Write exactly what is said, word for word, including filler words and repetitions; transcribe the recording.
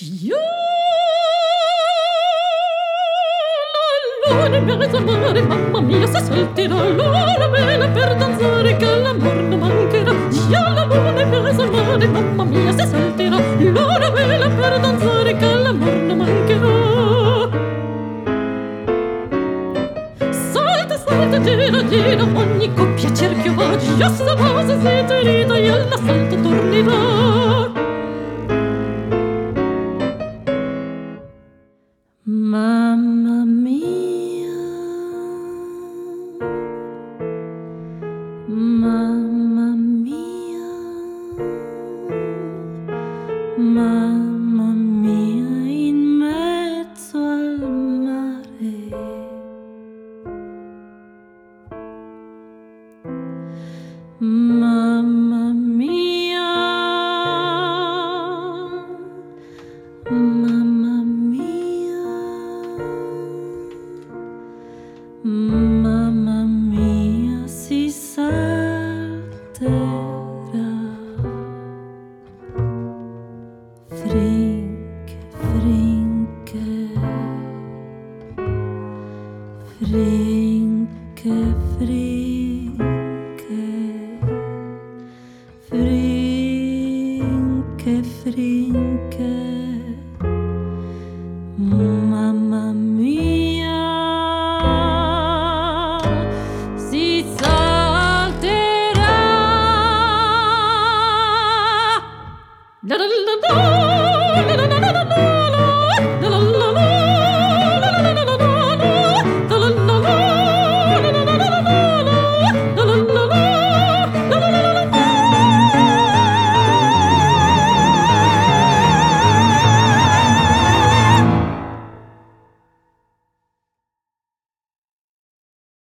Dio la luna in mezzo al mare, mamma mia, se salterà l'ora bella per danzare che l'amor non mancherà. Dio la luna in mezzo al mare, mamma mia, se salterà l'ora bella per danzare che l'amor non mancherà. Salta, salta, gira, gira, ogni coppia cerchio va, già sta base si terita e all'assalto tornerà. Mamma mia, mamma mia, mamma mia in mezzo al mare. Mamma mia, mamma mia, mamma mia si salterà. Frinche, frinche, frinche, frinche, frinche, frinche, mamma mia si salterà. La la la la.